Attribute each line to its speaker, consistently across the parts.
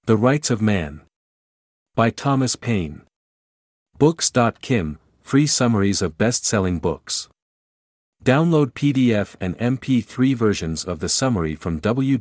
Speaker 1: The Rights of Man. By Thomas Paine. Books.kim, free summaries of best-selling books. Download PDF and MP3 versions of the summary from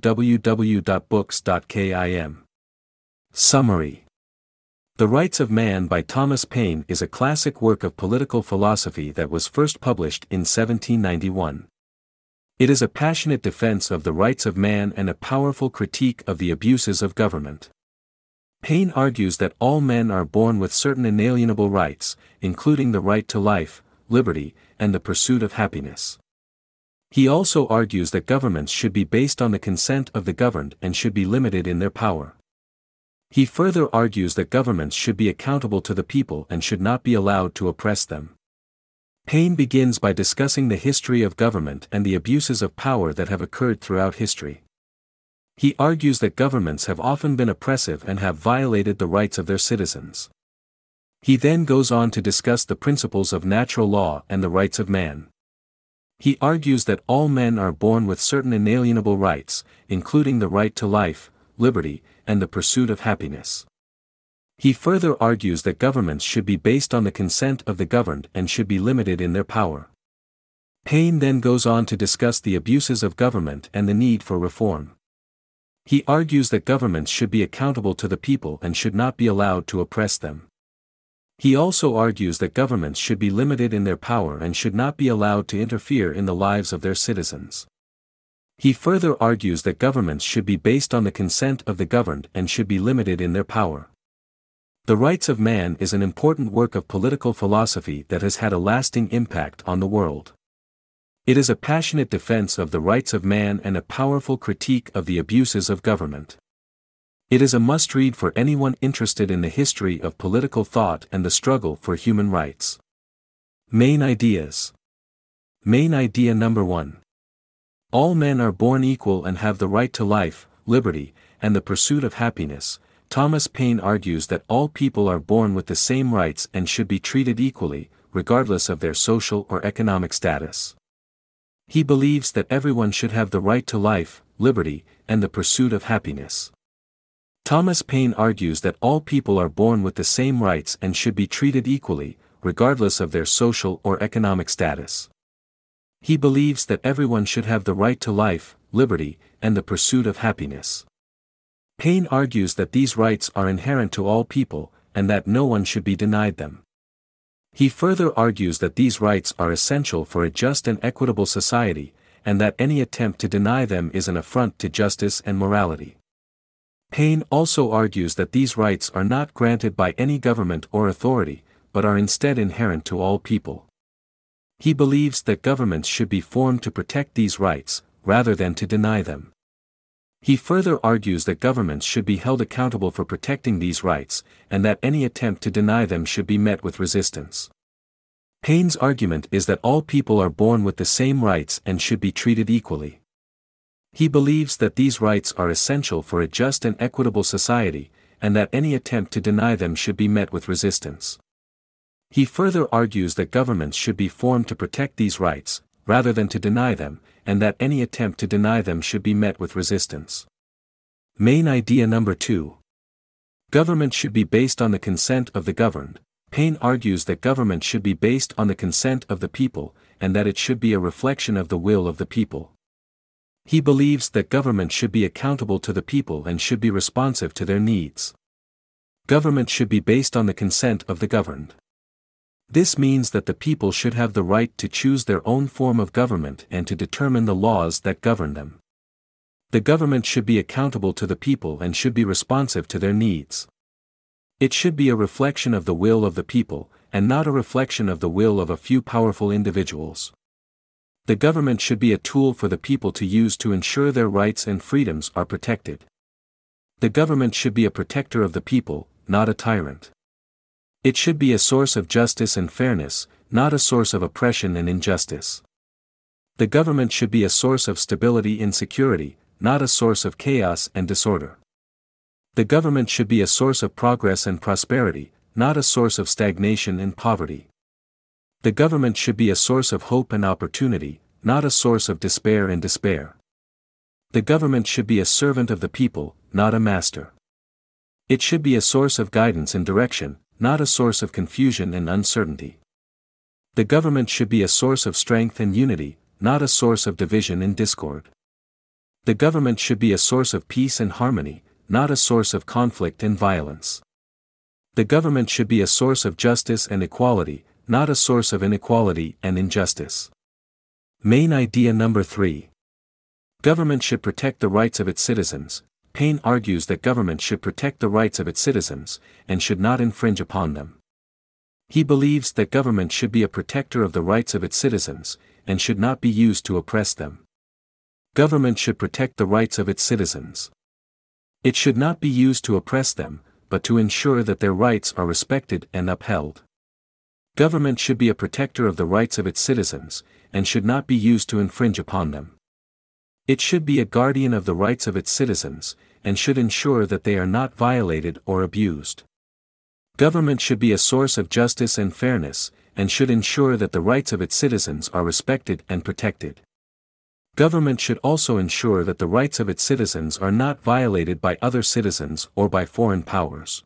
Speaker 1: www.books.kim. Summary. The Rights of Man by Thomas Paine is a classic work of political philosophy that was first published in 1791. It is a passionate defense of the rights of man and a powerful critique of the abuses of government. Paine argues that all men are born with certain inalienable rights, including the right to life, liberty, and the pursuit of happiness. He also argues that governments should be based on the consent of the governed and should be limited in their power. He further argues that governments should be accountable to the people and should not be allowed to oppress them. Paine begins by discussing the history of government and the abuses of power that have occurred throughout history. He argues that governments have often been oppressive and have violated the rights of their citizens. He then goes on to discuss the principles of natural law and the rights of man. He argues that all men are born with certain inalienable rights, including the right to life, liberty, and the pursuit of happiness. He further argues that governments should be based on the consent of the governed and should be limited in their power. Paine then goes on to discuss the abuses of government and the need for reform. He argues that governments should be accountable to the people and should not be allowed to oppress them. He also argues that governments should be limited in their power and should not be allowed to interfere in the lives of their citizens. He further argues that governments should be based on the consent of the governed and should be limited in their power. The Rights of Man is an important work of political philosophy that has had a lasting impact on the world. It is a passionate defense of the rights of man and a powerful critique of the abuses of government. It is a must-read for anyone interested in the history of political thought and the struggle for human rights. Main ideas. Main idea number 1. All men are born equal and have the right to life, liberty, and the pursuit of happiness. Thomas Paine argues that all people are born with the same rights and should be treated equally, regardless of their social or economic status. He believes that everyone should have the right to life, liberty, and the pursuit of happiness. Thomas Paine argues that all people are born with the same rights and should be treated equally, regardless of their social or economic status. He believes that everyone should have the right to life, liberty, and the pursuit of happiness. Paine argues that these rights are inherent to all people, and that no one should be denied them. He further argues that these rights are essential for a just and equitable society, and that any attempt to deny them is an affront to justice and morality. Paine also argues that these rights are not granted by any government or authority, but are instead inherent to all people. He believes that governments should be formed to protect these rights, rather than to deny them. He further argues that governments should be held accountable for protecting these rights, and that any attempt to deny them should be met with resistance. Paine's argument is that all people are born with the same rights and should be treated equally. He believes that these rights are essential for a just and equitable society, and that any attempt to deny them should be met with resistance. He further argues that governments should be formed to protect these rights, rather than to deny them, and that any attempt to deny them should be met with resistance. Main idea number 2. Government should be based on the consent of the governed. Paine argues that government should be based on the consent of the people, and that it should be a reflection of the will of the people. He believes that government should be accountable to the people and should be responsive to their needs. Government should be based on the consent of the governed. This means that the people should have the right to choose their own form of government and to determine the laws that govern them. The government should be accountable to the people and should be responsive to their needs. It should be a reflection of the will of the people, and not a reflection of the will of a few powerful individuals. The government should be a tool for the people to use to ensure their rights and freedoms are protected. The government should be a protector of the people, not a tyrant. It should be a source of justice and fairness, not a source of oppression and injustice. The government should be a source of stability and security, not a source of chaos and disorder. The government should be a source of progress and prosperity, not a source of stagnation and poverty. The government should be a source of hope and opportunity, not a source of despair and despair. The government should be a servant of the people, not a master. It should be a source of guidance and direction, not a source of confusion and uncertainty. The government should be a source of strength and unity, not a source of division and discord. The government should be a source of peace and harmony, not a source of conflict and violence. The government should be a source of justice and equality, not a source of inequality and injustice. Main idea number 3. Government should protect the rights of its citizens. Paine argues that government should protect the rights of its citizens, and should not infringe upon them. He believes that government should be a protector of the rights of its citizens, and should not be used to oppress them. Government should protect the rights of its citizens. It should not be used to oppress them, but to ensure that their rights are respected and upheld. Government should be a protector of the rights of its citizens, and should not be used to infringe upon them. It should be a guardian of the rights of its citizens, and should ensure that they are not violated or abused. Government should be a source of justice and fairness, and should ensure that the rights of its citizens are respected and protected. Government should also ensure that the rights of its citizens are not violated by other citizens or by foreign powers.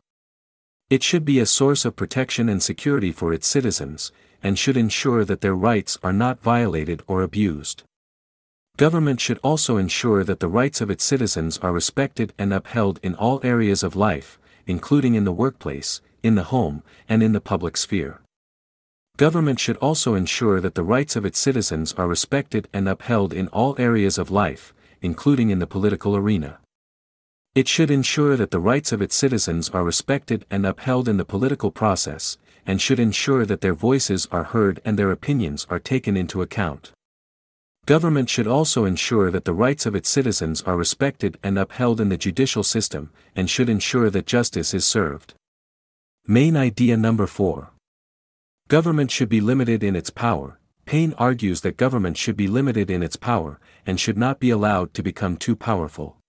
Speaker 1: It should be a source of protection and security for its citizens, and should ensure that their rights are not violated or abused. Government should also ensure that the rights of its citizens are respected and upheld in all areas of life, including in the workplace, in the home, and in the public sphere. Government should also ensure that the rights of its citizens are respected and upheld in all areas of life, including in the political arena. It should ensure that the rights of its citizens are respected and upheld in the political process, and should ensure that their voices are heard and their opinions are taken into account. Government should also ensure that the rights of its citizens are respected and upheld in the judicial system, and should ensure that justice is served. Main idea number 4. Government should be limited in its power. Paine argues that government should be limited in its power, and should not be allowed to become too powerful.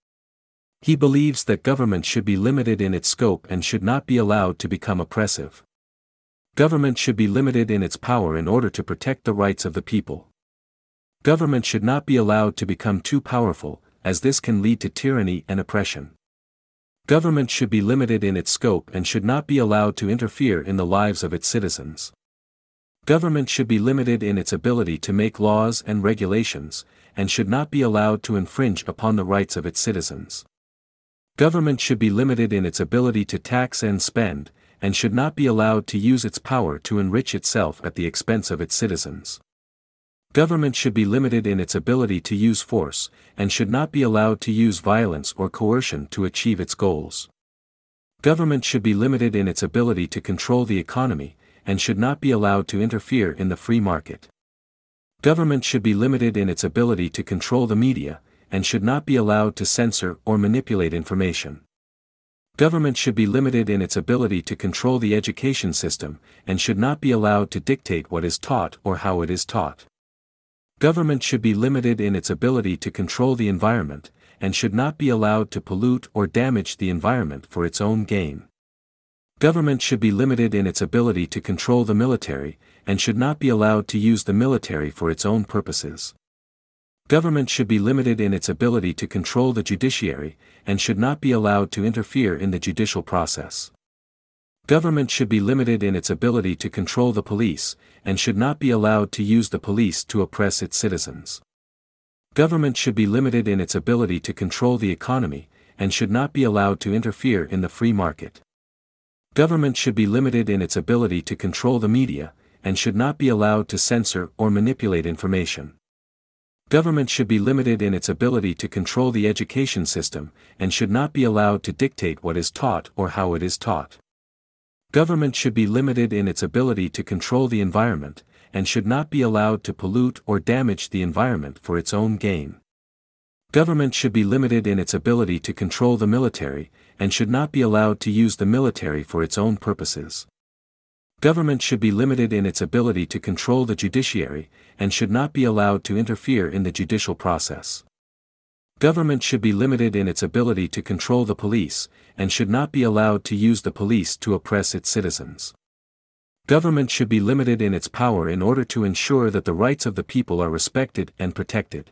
Speaker 1: He believes that government should be limited in its scope and should not be allowed to become oppressive. Government should be limited in its power in order to protect the rights of the people. Government should not be allowed to become too powerful, as this can lead to tyranny and oppression. Government should be limited in its scope and should not be allowed to interfere in the lives of its citizens. Government should be limited in its ability to make laws and regulations, and should not be allowed to infringe upon the rights of its citizens. Government should be limited in its ability to tax and spend, and should not be allowed to use its power to enrich itself at the expense of its citizens. Government should be limited in its ability to use force, and should not be allowed to use violence or coercion to achieve its goals. Government should be limited in its ability to control the economy, and should not be allowed to interfere in the free market. Government should be limited in its ability to control the media, and should not be allowed to censor or manipulate information. Government should be limited in its ability to control the education system, and should not be allowed to dictate what is taught or how it is taught. Government should be limited in its ability to control the environment, and should not be allowed to pollute or damage the environment for its own gain. Government should be limited in its ability to control the military, and should not be allowed to use the military for its own purposes. Government should be limited in its ability to control the judiciary, and should not be allowed to interfere in the judicial process. Government should be limited in its ability to control the police, and should not be allowed to use the police to oppress its citizens. Government should be limited in its ability to control the economy, and should not be allowed to interfere in the free market. Government should be limited in its ability to control the media, and should not be allowed to censor or manipulate information. Government should be limited in its ability to control the education system, and should not be allowed to dictate what is taught or how it is taught. Government should be limited in its ability to control the environment, and should not be allowed to pollute or damage the environment for its own gain. Government should be limited in its ability to control the military, and should not be allowed to use the military for its own purposes. Government should be limited in its ability to control the judiciary, and should not be allowed to interfere in the judicial process. Government should be limited in its ability to control the police, and should not be allowed to use the police to oppress its citizens. Government should be limited in its power in order to ensure that the rights of the people are respected and protected.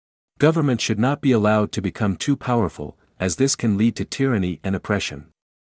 Speaker 1: Government should not be allowed to become too powerful, as this can lead to tyranny and oppression.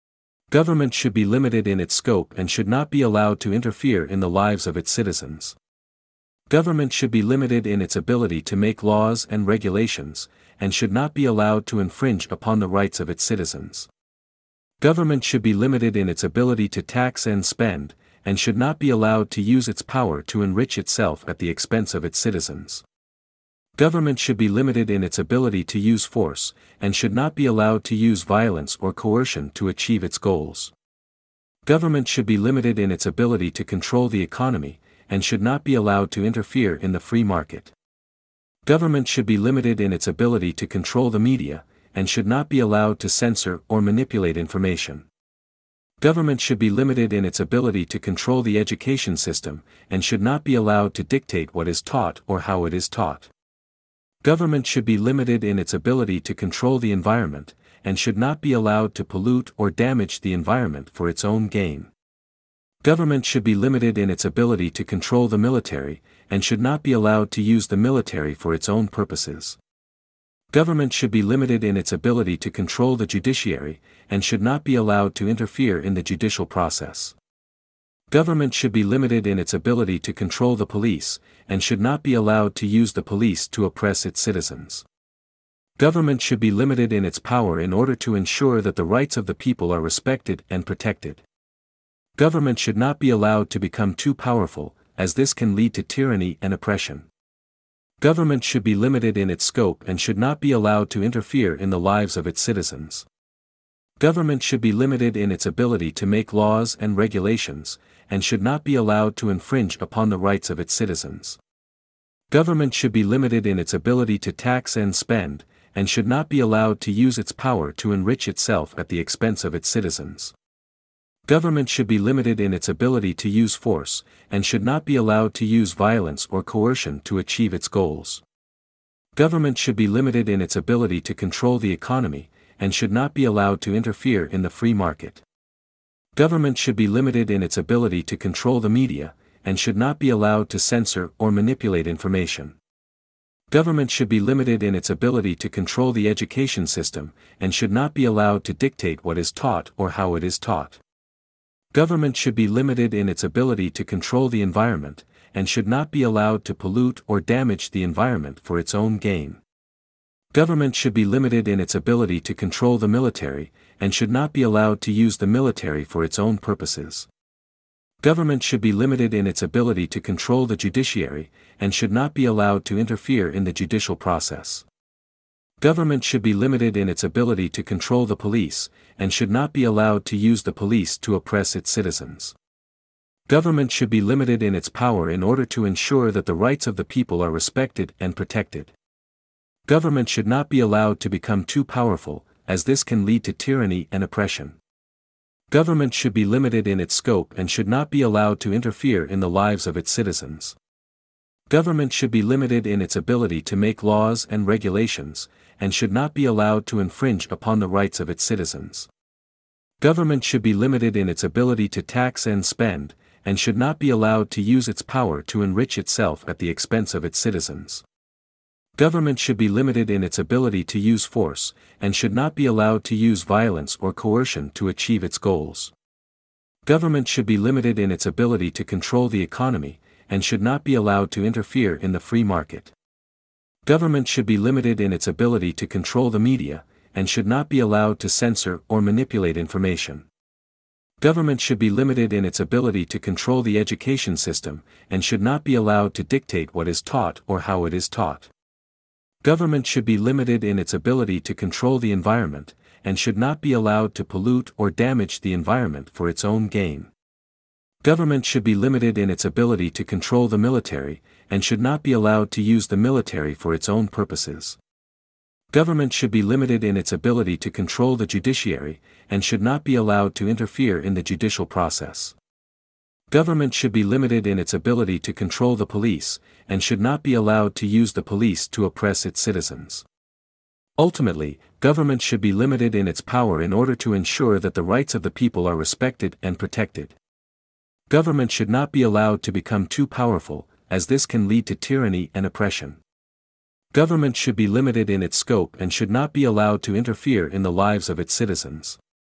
Speaker 1: Government should be limited in its scope and should not be allowed to interfere in the lives of its citizens. Government should be limited in its ability to make laws and regulations, and should not be allowed to infringe upon the rights of its citizens. Government should be limited in its ability to tax and spend, and should not be allowed to use its power to enrich itself at the expense of its citizens. Government should be limited in its ability to use force, and should not be allowed to use violence or coercion to achieve its goals. Government should be limited in its ability to control the economy, and should not be allowed to interfere in the free market. Government should be limited in its ability to control the media, and should not be allowed to censor or manipulate information. Government should be limited in its ability to control the education system, and should not be allowed to dictate what is taught or how it is taught. Government should be limited in its ability to control the environment, and should not be allowed to pollute or damage the environment for its own gain. Government should be limited in its ability to control the military, and should not be allowed to use the military for its own purposes. Government should be limited in its ability to control the judiciary, and should not be allowed to interfere in the judicial process. Government should be limited in its ability to control the police, and should not be allowed to use the police to oppress its citizens. Government should be limited in its power in order to ensure that the rights of the people are respected and protected. Government should not be allowed to become too powerful, as this can lead to tyranny and oppression. Government should be limited in its scope and should not be allowed to interfere in the lives of its citizens. Government should be limited in its ability to make laws and regulations, and should not be allowed to infringe upon the rights of its citizens. Government should be limited in its ability to tax and spend, and should not be allowed to use its power to enrich itself at the expense of its citizens. Government should be limited in its ability to use force, and should not be allowed to use violence or coercion to achieve its goals. Government should be limited in its ability to control the economy, and should not be allowed to interfere in the free market. Government should be limited in its ability to control the media, and should not be allowed to censor or manipulate information. Government should be limited in its ability to control the education system, and should not be allowed to dictate what is taught or how it is taught. Government should be limited in its ability to control the environment, and should not be allowed to pollute or damage the environment for its own gain. Government should be limited in its ability to control the military, and should not be allowed to use the military for its own purposes. Government should be limited in its ability to control the judiciary, and should not be allowed to interfere in the judicial process. Government should be limited in its ability to control the police, and should not be allowed to use the police to oppress its citizens. Government should be limited in its power in order to ensure that the rights of the people are respected and protected. Government should not be allowed to become too powerful, as this can lead to tyranny and oppression. Government should be limited in its scope and should not be allowed to interfere in the lives of its citizens. Government should be limited in its ability to make laws and regulations, and should not be allowed to infringe upon the rights of its citizens. Government should be limited in its ability to tax and spend, and should not be allowed to use its power to enrich itself at the expense of its citizens. Government should be limited in its ability to use force, and should not be allowed to use violence or coercion to achieve its goals. Government should be limited in its ability to control the economy, and should not be allowed to interfere in the free market. Government should be limited in its ability to control the media, and should not be allowed to censor or manipulate information. Government should be limited in its ability to control the education system, and should not be allowed to dictate what is taught or how it is taught. Government should be limited in its ability to control the environment, and should not be allowed to pollute or damage the environment for its own gain. Government should be limited in its ability to control the military, and should not be allowed to use the military for its own purposes. Government should be limited in its ability to control the judiciary, and should not be allowed to interfere in the judicial process. Government should be limited in its ability to control the police, and should not be allowed to use the police to oppress its citizens. Ultimately, government should be limited in its power in order to ensure that the rights of the people are respected and protected. Government should not be allowed to become too powerful, as this can lead to tyranny and oppression. Government should be limited in its scope and should not be allowed to interfere in the lives of its citizens.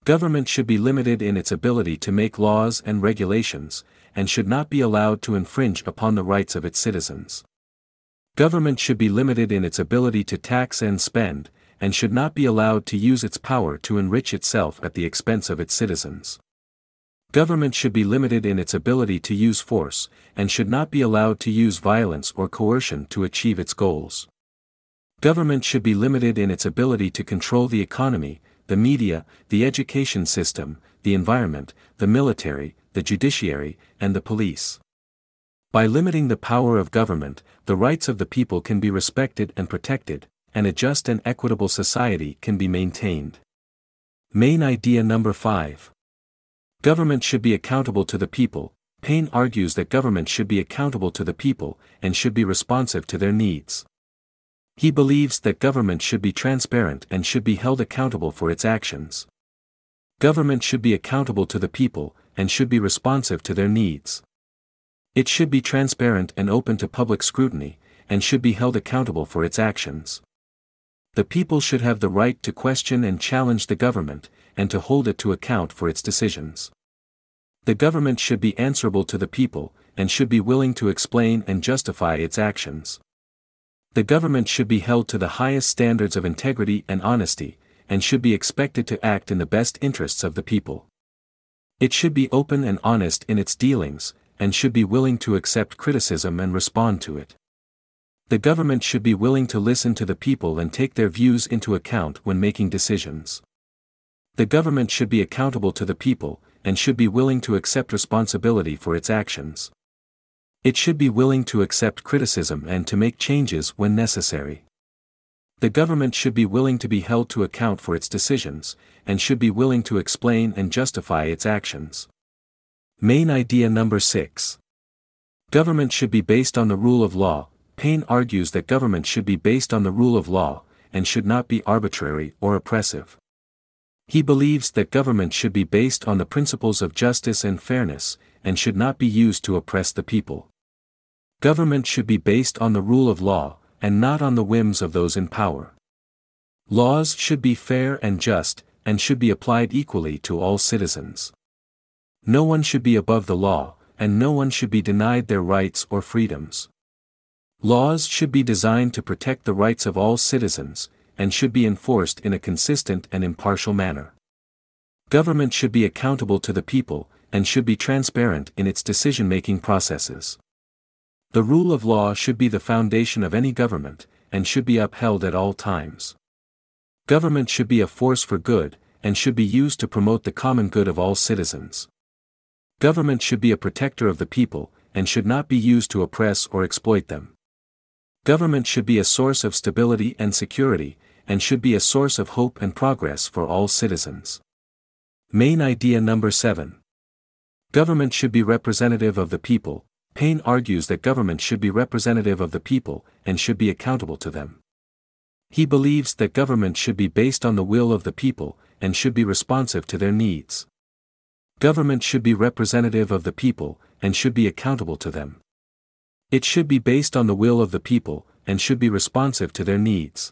Speaker 1: Government should be limited in its ability to make laws and regulations, and should not be allowed to infringe upon the rights of its citizens. Government should be limited in its ability to tax and spend, and should not be allowed to use its power to enrich itself at the expense of its citizens. Government should be limited in its ability to use force, and should not be allowed to use violence or coercion to achieve its goals. Government should be limited in its ability to control the economy, the media, the education system, the environment, the military, the judiciary, and the police. By limiting the power of government, the rights of the people can be respected and protected, and a just and equitable society can be maintained. Main idea number 5. Government should be accountable to the people. Paine argues that government should be accountable to the people, and should be responsive to their needs. He believes that government should be transparent and should be held accountable for its actions. Government should be accountable to the people, and should be responsive to their needs. It should be transparent and open to public scrutiny, and should be held accountable for its actions. The people should have the right to question and challenge the government, and to hold it to account for its decisions. The government should be answerable to the people, and should be willing to explain and justify its actions. The government should be held to the highest standards of integrity and honesty, and should be expected to act in the best interests of the people. It should be open and honest in its dealings, and should be willing to accept criticism and respond to it. The government should be willing to listen to the people and take their views into account when making decisions. The government should be accountable to the people, and should be willing to accept responsibility for its actions. It should be willing to accept criticism and to make changes when necessary. The government should be willing to be held to account for its decisions, and should be willing to explain and justify its actions. Main idea number 6. Government should be based on the rule of law. Paine argues that government should be based on the rule of law, and should not be arbitrary or oppressive. He believes that government should be based on the principles of justice and fairness, and should not be used to oppress the people. Government should be based on the rule of law, and not on the whims of those in power. Laws should be fair and just, and should be applied equally to all citizens. No one should be above the law, and no one should be denied their rights or freedoms. Laws should be designed to protect the rights of all citizens, and should be enforced in a consistent and impartial manner. Government should be accountable to the people, and should be transparent in its decision-making processes. The rule of law should be the foundation of any government, and should be upheld at all times. Government should be a force for good, and should be used to promote the common good of all citizens. Government should be a protector of the people, and should not be used to oppress or exploit them. Government should be a source of stability and security, and should be a source of hope and progress for all citizens. Main idea number 7. Government should be representative of the people. Paine argues that government should be representative of the people, and should be accountable to them. He believes that government should be based on the will of the people, and should be responsive to their needs. Government should be representative of the people, and should be accountable to them. It should be based on the will of the people, and should be responsive to their needs.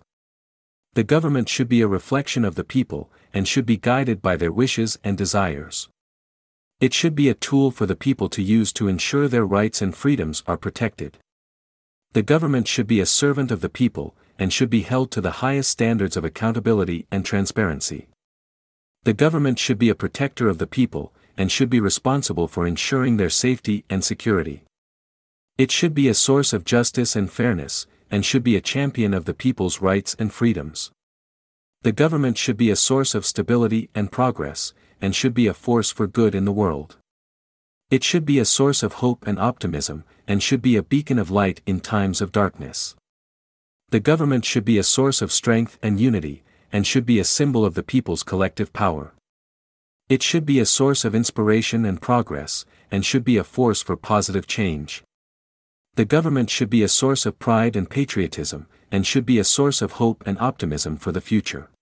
Speaker 1: The government should be a reflection of the people, and should be guided by their wishes and desires. It should be a tool for the people to use to ensure their rights and freedoms are protected. The government should be a servant of the people, and should be held to the highest standards of accountability and transparency. The government should be a protector of the people, and should be responsible for ensuring their safety and security. It should be a source of justice and fairness, and should be a champion of the people's rights and freedoms. The government should be a source of stability and progress, and should be a force for good in the world. It should be a source of hope and optimism, and should be a beacon of light in times of darkness. The government should be a source of strength and unity, and should be a symbol of the people's collective power. It should be a source of inspiration and progress, and should be a force for positive change. The government should be a source of pride and patriotism, and should be a source of hope and optimism for the future.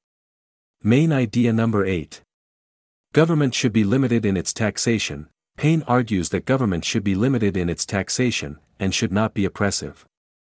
Speaker 1: Main idea number 8. Government should be limited in its taxation. Paine argues that government should be limited in its taxation, and should not be oppressive.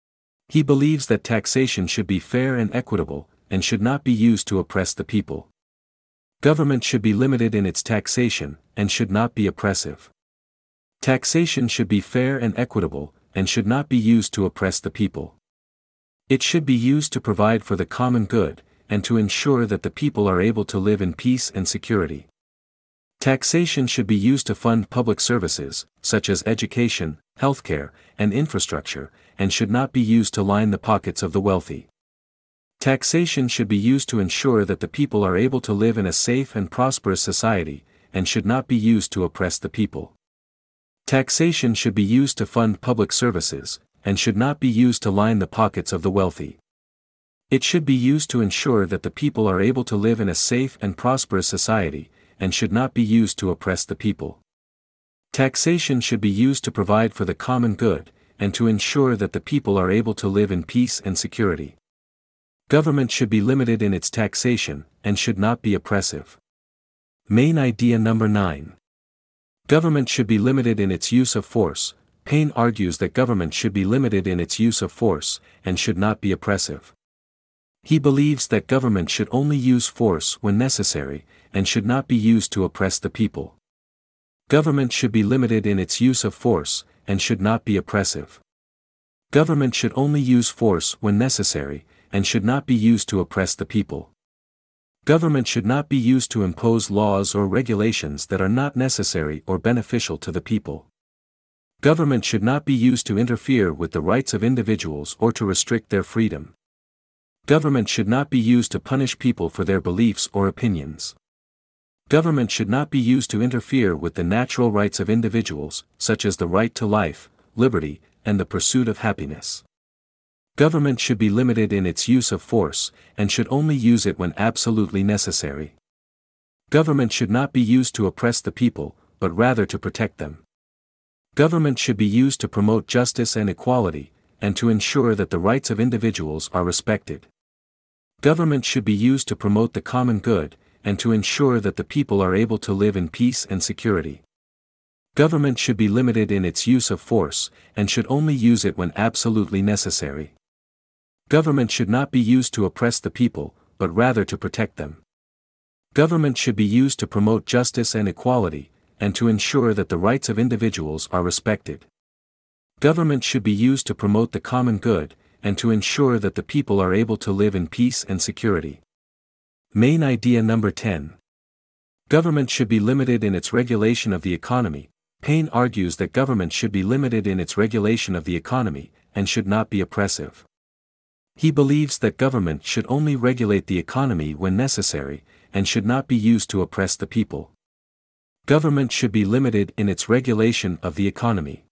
Speaker 1: He believes that taxation should be fair and equitable, and should not be used to oppress the people. Government should be limited in its taxation, and should not be oppressive. Taxation should be fair and equitable, and should not be used to oppress the people. It should be used to provide for the common good, and to ensure that the people are able to live in peace and security. Taxation should be used to fund public services, such as education, healthcare, and infrastructure, and should not be used to line the pockets of the wealthy. Taxation should be used to ensure that the people are able to live in a safe and prosperous society, and should not be used to oppress the people. Taxation should be used to fund public services, and should not be used to line the pockets of the wealthy. It should be used to ensure that the people are able to live in a safe and prosperous society, and should not be used to oppress the people. Taxation should be used to provide for the common good, and to ensure that the people are able to live in peace and security. Government should be limited in its taxation, and should not be oppressive. Main idea number 9. Government should be limited in its use of force. Paine argues that government should be limited in its use of force, and should not be oppressive. He believes that government should only use force when necessary, and should not be used to oppress the people. Government should be limited in its use of force, and should not be oppressive. Government should only use force when necessary, and should not be used to oppress the people. Government should not be used to impose laws or regulations that are not necessary or beneficial to the people. Government should not be used to interfere with the rights of individuals or to restrict their freedom. Government should not be used to punish people for their beliefs or opinions. Government should not be used to interfere with the natural rights of individuals, such as the right to life, liberty, and the pursuit of happiness. Government should be limited in its use of force, and should only use it when absolutely necessary. Government should not be used to oppress the people, but rather to protect them. Government should be used to promote justice and equality, and to ensure that the rights of individuals are respected. Government should be used to promote the common good, and to ensure that the people are able to live in peace and security. Government should be limited in its use of force, and should only use it when absolutely necessary. Government should not be used to oppress the people, but rather to protect them. Government should be used to promote justice and equality, and to ensure that the rights of individuals are respected. Government should be used to promote the common good, and to ensure that the people are able to live in peace and security. Main idea number 10. Government should be limited in its regulation of the economy. Paine argues that government should be limited in its regulation of the economy, and should not be oppressive. He believes that government should only regulate the economy when necessary, and should not be used to oppress the people. Government should be limited in its regulation of the economy.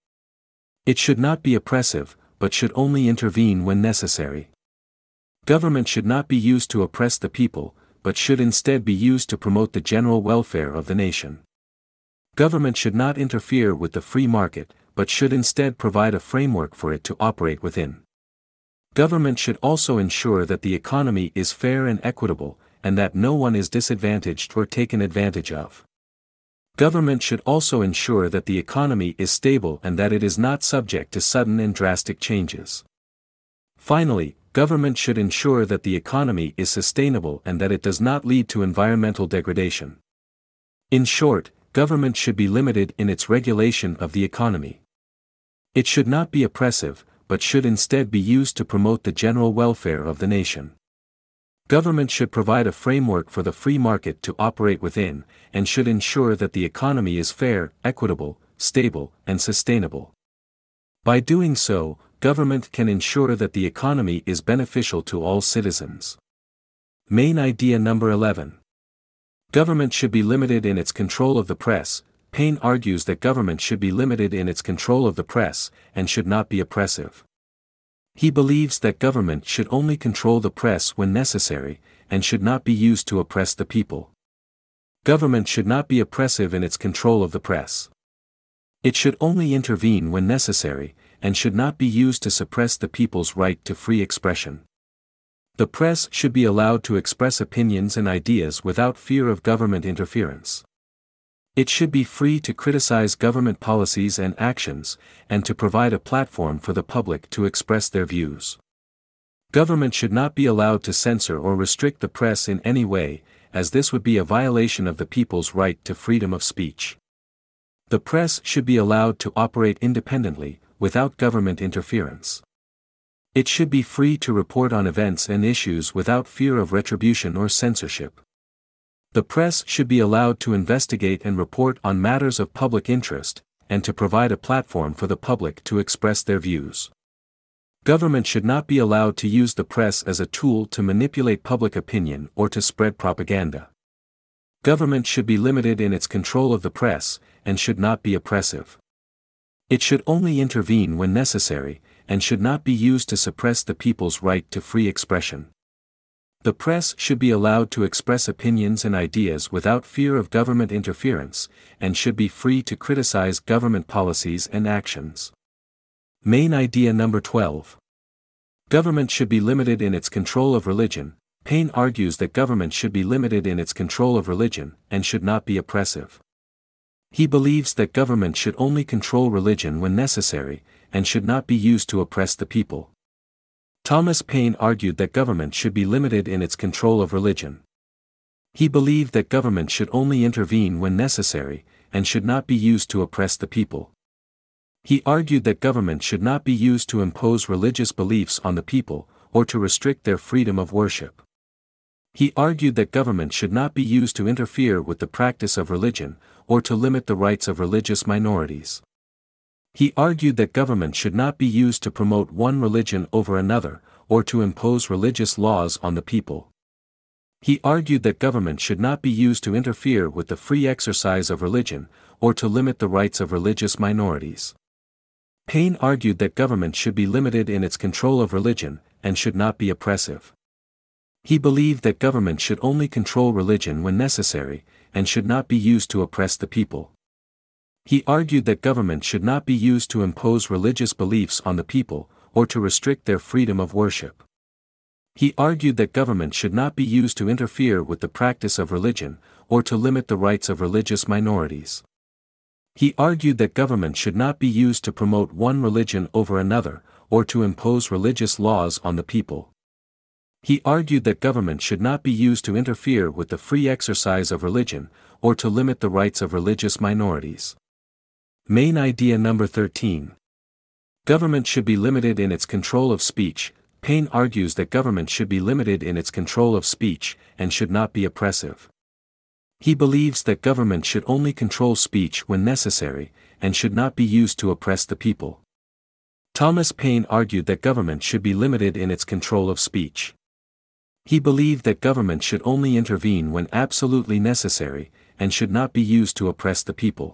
Speaker 1: It should not be oppressive, but should only intervene when necessary. Government should not be used to oppress the people, but should instead be used to promote the general welfare of the nation. Government should not interfere with the free market, but should instead provide a framework for it to operate within. Government should also ensure that the economy is fair and equitable, and that no one is disadvantaged or taken advantage of. Government should also ensure that the economy is stable and that it is not subject to sudden and drastic changes. Finally, government should ensure that the economy is sustainable and that it does not lead to environmental degradation. In short, government should be limited in its regulation of the economy. It should not be oppressive, but should instead be used to promote the general welfare of the nation. Government should provide a framework for the free market to operate within, and should ensure that the economy is fair, equitable, stable, and sustainable. By doing so, government can ensure that the economy is beneficial to all citizens. Main idea number 11. Government should be limited in its control of the press. Paine argues that government should be limited in its control of the press, and should not be oppressive. He believes that government should only control the press when necessary, and should not be used to oppress the people. Government should not be oppressive in its control of the press. It should only intervene when necessary, and should not be used to suppress the people's right to free expression. The press should be allowed to express opinions and ideas without fear of government interference. It should be free to criticize government policies and actions, and to provide a platform for the public to express their views. Government should not be allowed to censor or restrict the press in any way, as this would be a violation of the people's right to freedom of speech. The press should be allowed to operate independently, without government interference. It should be free to report on events and issues without fear of retribution or censorship. The press should be allowed to investigate and report on matters of public interest, and to provide a platform for the public to express their views. Government should not be allowed to use the press as a tool to manipulate public opinion or to spread propaganda. Government should be limited in its control of the press, and should not be oppressive. It should only intervene when necessary, and should not be used to suppress the people's right to free expression. The press should be allowed to express opinions and ideas without fear of government interference, and should be free to criticize government policies and actions. Main idea number 12. Government should be limited in its control of religion. Paine argues that government should be limited in its control of religion, and should not be oppressive. He believes that government should only control religion when necessary, and should not be used to oppress the people. Thomas Paine argued that government should be limited in its control of religion. He believed that government should only intervene when necessary, and should not be used to oppress the people. He argued that government should not be used to impose religious beliefs on the people, or to restrict their freedom of worship. He argued that government should not be used to interfere with the practice of religion, or to limit the rights of religious minorities. He argued that government should not be used to promote one religion over another, or to impose religious laws on the people. He argued that government should not be used to interfere with the free exercise of religion, or to limit the rights of religious minorities. Paine argued that government should be limited in its control of religion, and should not be oppressive. He believed that government should only control religion when necessary, and should not be used to oppress the people. He argued that government should not be used to impose religious beliefs on the people, or to restrict their freedom of worship. He argued that government should not be used to interfere with the practice of religion, or to limit the rights of religious minorities. He argued that government should not be used to promote one religion over another, or to impose religious laws on the people. He argued that government should not be used to interfere with the free exercise of religion, or to limit the rights of religious minorities. Main idea number 13. Government should be limited in its control of speech. Paine argues that government should be limited in its control of speech, and should not be oppressive. He believes that government should only control speech when necessary, and should not be used to oppress the people. Thomas Paine argued that government should be limited in its control of speech. He believed that government should only intervene when absolutely necessary, and should not be used to oppress the people.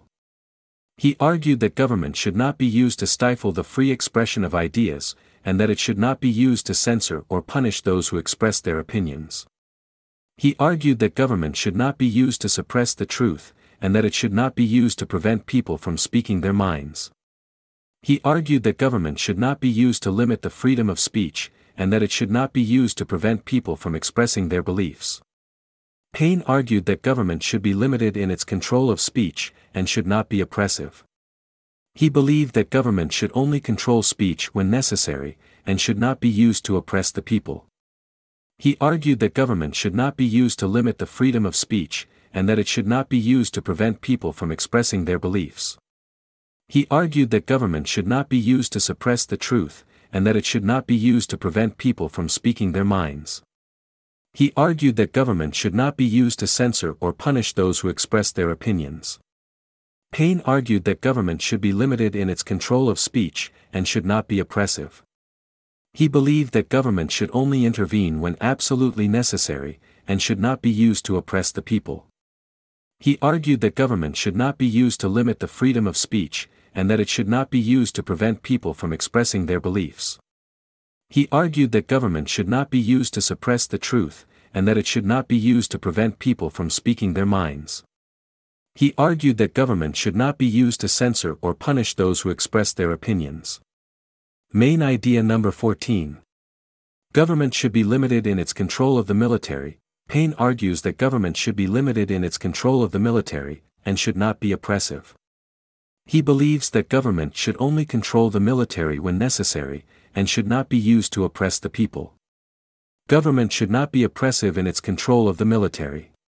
Speaker 1: He argued that government should not be used to stifle the free expression of ideas, and that it should not be used to censor or punish those who express their opinions. He argued that government should not be used to suppress the truth, and that it should not be used to prevent people from speaking their minds. He argued that government should not be used to limit the freedom of speech, and that it should not be used to prevent people from expressing their beliefs. Paine argued that government should be limited in its control of speech, and should not be oppressive. He believed that government should only control speech when necessary, and should not be used to oppress the people. He argued that government should not be used to limit the freedom of speech, and that it should not be used to prevent people from expressing their beliefs. He argued that government should not be used to suppress the truth, and that it should not be used to prevent people from speaking their minds. He argued that government should not be used to censor or punish those who express their opinions. Paine argued that government should be limited in its control of speech, and should not be oppressive. He believed that government should only intervene when absolutely necessary, and should not be used to oppress the people. He argued that government should not be used to limit the freedom of speech, and that it should not be used to prevent people from expressing their beliefs. He argued that government should not be used to suppress the truth, and that it should not be used to prevent people from speaking their minds. He argued that government should not be used to censor or punish those who express their opinions. Main idea number 14. Government should be limited in its control of the military. Paine argues that government should be limited in its control of the military, and should not be oppressive. He believes that government should only control the military when necessary, and should not be used to oppress the people. Government should not be oppressive in its control of the military.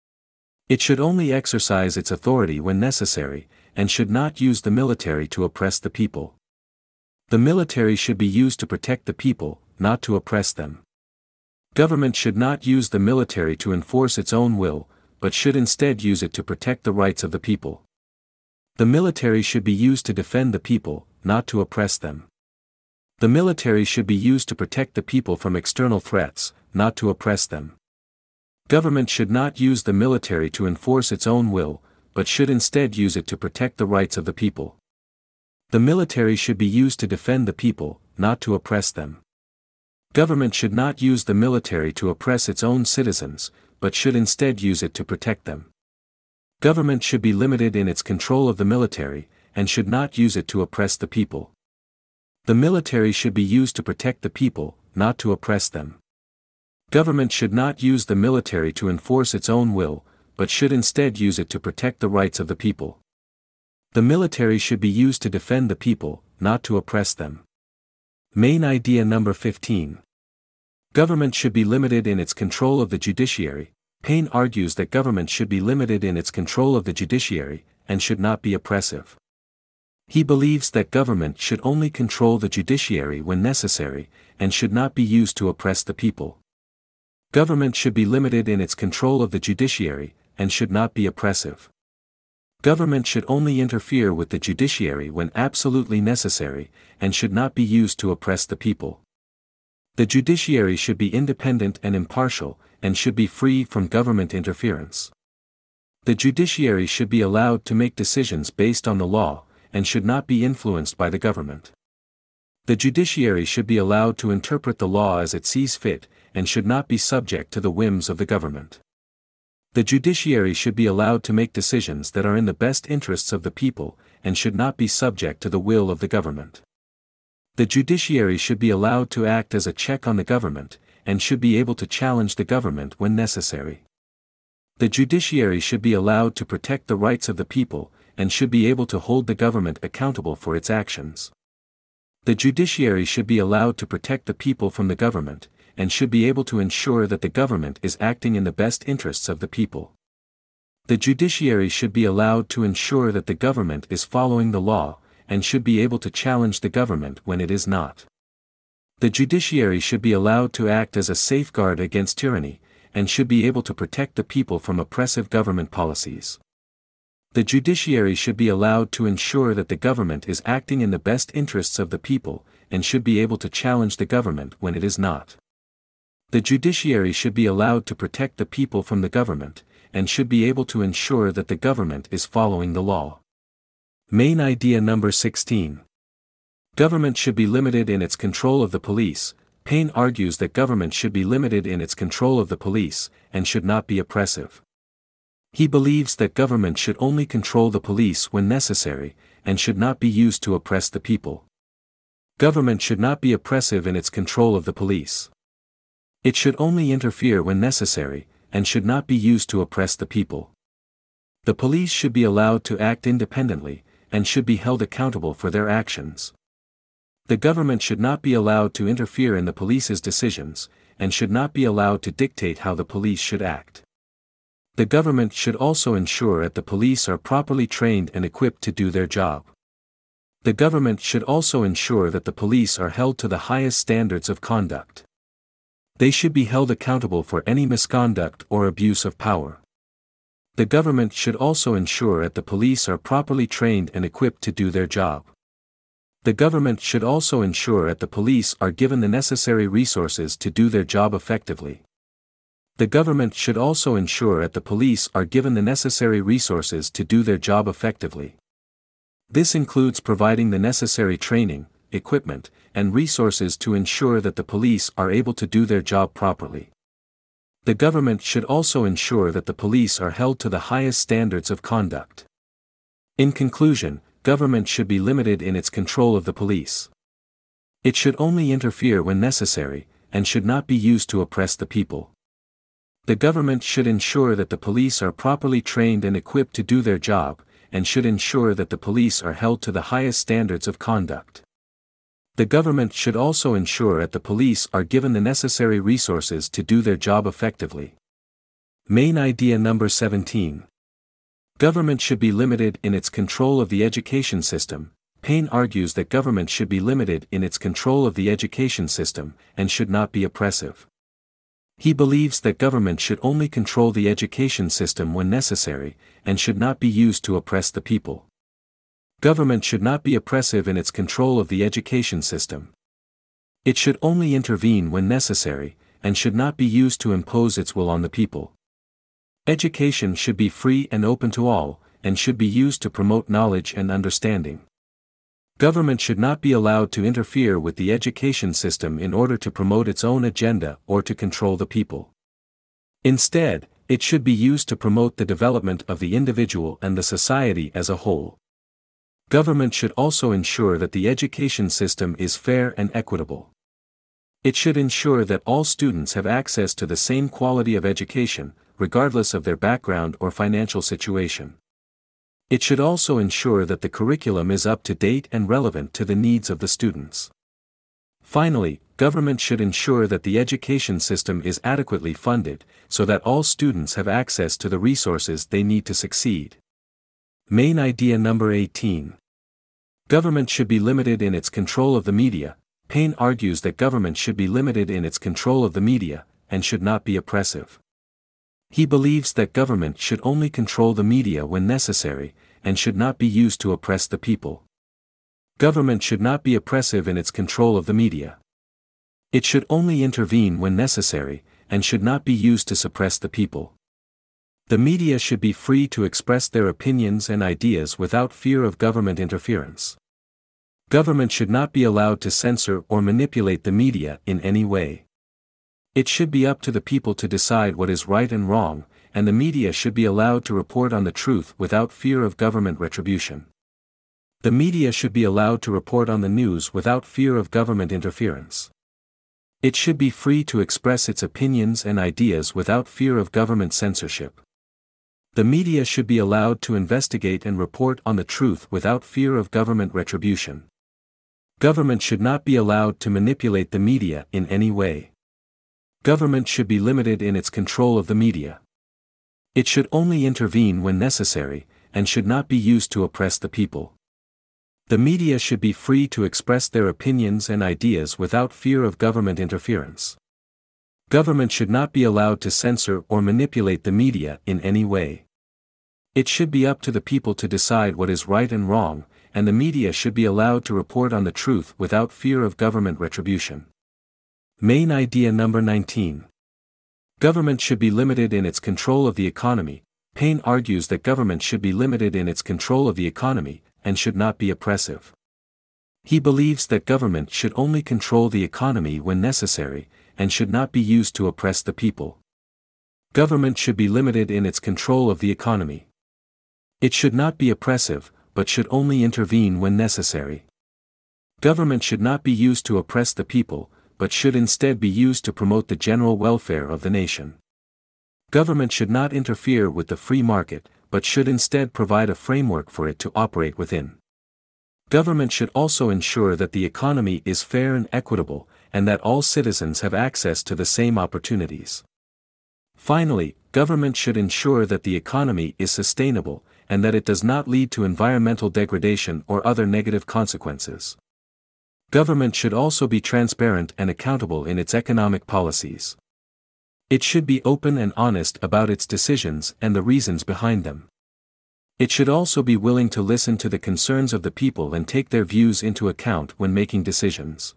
Speaker 1: It should only exercise its authority when necessary, and should not use the military to oppress the people. The military should be used to protect the people, not to oppress them. Government should not use the military to enforce its own will, but should instead use it to protect the rights of the people. The military should be used to defend the people, not to oppress them. The military should be used to protect the people from external threats, not to oppress them. Government should not use the military to enforce its own will, but should instead use it to protect the rights of the people. The military should be used to defend the people, not to oppress them. Government should not use the military to oppress its own citizens, but should instead use it to protect them. Government should be limited in its control of the military, and should not use it to oppress the people. The military should be used to protect the people, not to oppress them. Government should not use the military to enforce its own will, but should instead use it to protect the rights of the people. The military should be used to defend the people, not to oppress them. Main idea number 15. Government should be limited in its control of the judiciary. Paine argues that government should be limited in its control of the judiciary, and should not be oppressive. He believes that government should only control the judiciary when necessary, and should not be used to oppress the people. Government should be limited in its control of the judiciary, and should not be oppressive. Government should only interfere with the judiciary when absolutely necessary, and should not be used to oppress the people. The judiciary should be independent and impartial, and should be free from government interference. The judiciary should be allowed to make decisions based on the law, and should not be influenced by the government. The judiciary should be allowed to interpret the law as it sees fit, and should not be subject to the whims of the government. The judiciary should be allowed to make decisions that are in the best interests of the people, and should not be subject to the will of the government. The judiciary should be allowed to act as a check on the government, and should be able to challenge the government when necessary. The judiciary should be allowed to protect the rights of the people, and should be able to hold the government accountable for its actions. The judiciary should be allowed to protect the people from the government, and should be able to ensure that the government is acting in the best interests of the people. The judiciary should be allowed to ensure that the government is following the law, and should be able to challenge the government when it is not. The judiciary should be allowed to act as a safeguard against tyranny, and should be able to protect the people from oppressive government policies. The judiciary should be allowed to ensure that the government is acting in the best interests of the people, and should be able to challenge the government when it is not. The judiciary should be allowed to protect the people from the government, and should be able to ensure that the government is following the law. Main idea number 16. Government should be limited in its control of the police. Paine argues that government should be limited in its control of the police, and should not be oppressive. He believes that government should only control the police when necessary, and should not be used to oppress the people. Government should not be oppressive in its control of the police. It should only interfere when necessary, and should not be used to oppress the people. The police should be allowed to act independently, and should be held accountable for their actions. The government should not be allowed to interfere in the police's decisions, and should not be allowed to dictate how the police should act. The government should also ensure that the police are properly trained and equipped to do their job. The government should also ensure that the police are held to the highest standards of conduct. They should be held accountable for any misconduct or abuse of power. The government should also ensure that the police are properly trained and equipped to do their job. The government should also ensure that the police are given the necessary resources to do their job effectively. The government should also ensure that the police are given the necessary resources to do their job effectively. This includes providing the necessary training, equipment, and resources to ensure that the police are able to do their job properly. The government should also ensure that the police are held to the highest standards of conduct. In conclusion, government should be limited in its control of the police. It should only interfere when necessary, and should not be used to oppress the people. The government should ensure that the police are properly trained and equipped to do their job, and should ensure that the police are held to the highest standards of conduct. The government should also ensure that the police are given the necessary resources to do their job effectively. Main idea number 17. Government should be limited in its control of the education system. Payne argues that government should be limited in its control of the education system, and should not be oppressive. He believes that government should only control the education system when necessary, and should not be used to oppress the people. Government should not be oppressive in its control of the education system. It should only intervene when necessary, and should not be used to impose its will on the people. Education should be free and open to all, and should be used to promote knowledge and understanding. Government should not be allowed to interfere with the education system in order to promote its own agenda or to control the people. Instead, it should be used to promote the development of the individual and the society as a whole. Government should also ensure that the education system is fair and equitable. It should ensure that all students have access to the same quality of education, regardless of their background or financial situation. It should also ensure that the curriculum is up to date and relevant to the needs of the students. Finally, government should ensure that the education system is adequately funded, so that all students have access to the resources they need to succeed. Main idea number 18. Government should be limited in its control of the media. Payne argues that government should be limited in its control of the media, and should not be oppressive. He believes that government should only control the media when necessary, and should not be used to oppress the people. Government should not be oppressive in its control of the media. It should only intervene when necessary, and should not be used to suppress the people. The media should be free to express their opinions and ideas without fear of government interference. Government should not be allowed to censor or manipulate the media in any way. It should be up to the people to decide what is right and wrong, and the media should be allowed to report on the truth without fear of government retribution. The media should be allowed to report on the news without fear of government interference. It should be free to express its opinions and ideas without fear of government censorship. The media should be allowed to investigate and report on the truth without fear of government retribution. Government should not be allowed to manipulate the media in any way. Government should be limited in its control of the media. It should only intervene when necessary, and should not be used to oppress the people. The media should be free to express their opinions and ideas without fear of government interference. Government should not be allowed to censor or manipulate the media in any way. It should be up to the people to decide what is right and wrong, and the media should be allowed to report on the truth without fear of government retribution. Main idea number 19. Government should be limited in its control of the economy. Payne argues that government should be limited in its control of the economy, and should not be oppressive. He believes that government should only control the economy when necessary, and should not be used to oppress the people. Government should be limited in its control of the economy. It should not be oppressive, but should only intervene when necessary. Government should not be used to oppress the people, but should instead be used to promote the general welfare of the nation. Government should not interfere with the free market, but should instead provide a framework for it to operate within. Government should also ensure that the economy is fair and equitable, and that all citizens have access to the same opportunities. Finally, government should ensure that the economy is sustainable, and that it does not lead to environmental degradation or other negative consequences. Government should also be transparent and accountable in its economic policies. It should be open and honest about its decisions and the reasons behind them. It should also be willing to listen to the concerns of the people and take their views into account when making decisions.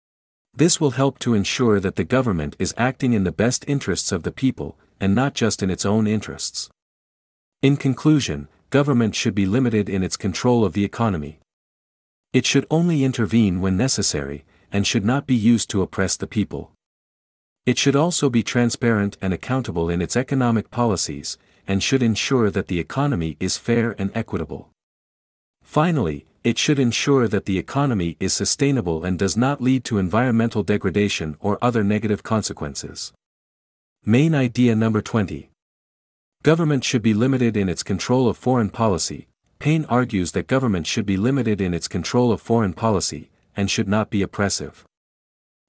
Speaker 1: This will help to ensure that the government is acting in the best interests of the people, and not just in its own interests. In conclusion, government should be limited in its control of the economy. It should only intervene when necessary, and should not be used to oppress the people. It should also be transparent and accountable in its economic policies, and should ensure that the economy is fair and equitable. Finally, it should ensure that the economy is sustainable and does not lead to environmental degradation or other negative consequences. Main idea number 20. Government should be limited in its control of foreign policy. Payne argues that government should be limited in its control of foreign policy, and should not be oppressive.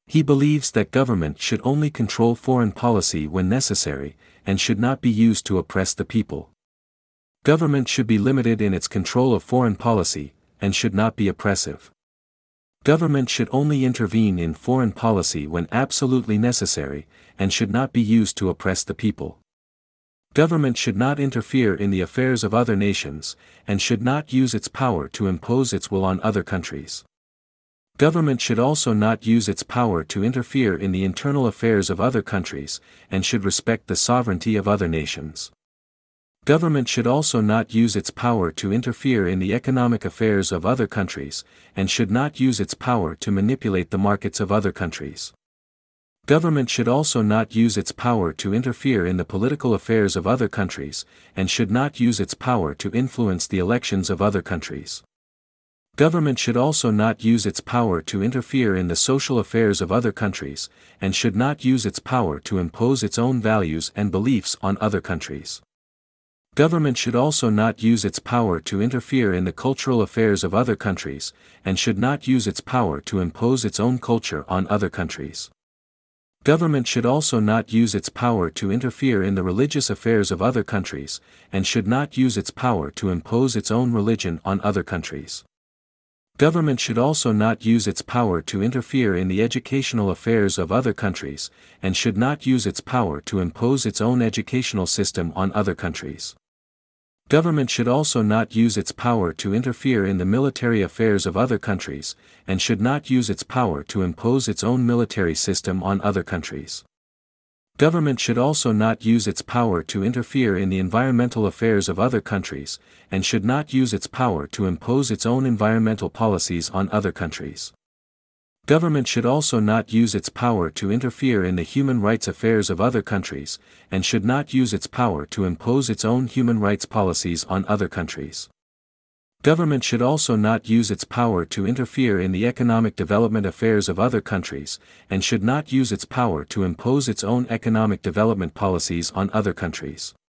Speaker 1: He believes that government should only control foreign policy when necessary, and should not be used to oppress the people. Government should be limited in its control of foreign policy, and should not be oppressive. Government should only intervene in foreign policy when absolutely necessary, and should not be used to oppress the people. Government should not interfere in the affairs of other nations, and should not use its power to impose its will on other countries. Government should also not use its power to interfere in the internal affairs of other countries, and should respect the sovereignty of other nations. Government should also not use its power to interfere in the economic affairs of other countries, and should not use its power to manipulate the markets of other countries. Government should also not use its power to interfere in the political affairs of other countries, and should not use its power to influence the elections of other countries. Government should also not use its power to interfere in the social affairs of other countries, and should not use its power to impose its own values and beliefs on other countries. Government should also not use its power to interfere in the cultural affairs of other countries, and should not use its power to impose its own culture on other countries. Government should also not use its power to interfere in the religious affairs of other countries, and should not use its power to impose its own religion on other countries. Government should also not use its power to interfere in the educational affairs of other countries, and should not use its power to impose its own educational system on other countries. Government should also not use its power to interfere in the military affairs of other countries, and should not use its power to impose its own military system on other countries. Government should also not use its power to interfere in the environmental affairs of other countries, and should not use its power to impose its own environmental policies on other countries. Government should also not use its power to interfere in the human rights affairs of other countries, and should not use its power to impose its own human rights policies on other countries. Government should also not use its power to interfere in the economic development affairs of other countries, and should not use its power to impose its own economic development policies on other countries.